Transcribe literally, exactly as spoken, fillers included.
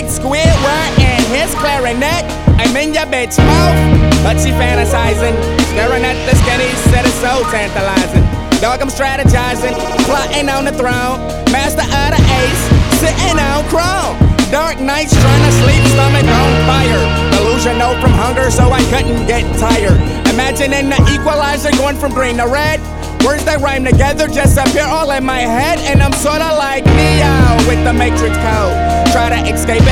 like Squidward and his clarinet. I'm in your bitch mouth, but she fantasizing, staring at the skinny, said it's so tantalizing. Dog, I'm strategizing, plotting on the throne, master of the ace, sitting on chrome. Dark nights trying to sleep, stomach on fire. Delusional from hunger, so I couldn't get tired. Imagining the equalizer going from green to red. Words that rhyme together just appear all in my head, and I'm sorta like Neo with the Matrix code. Try to escape it.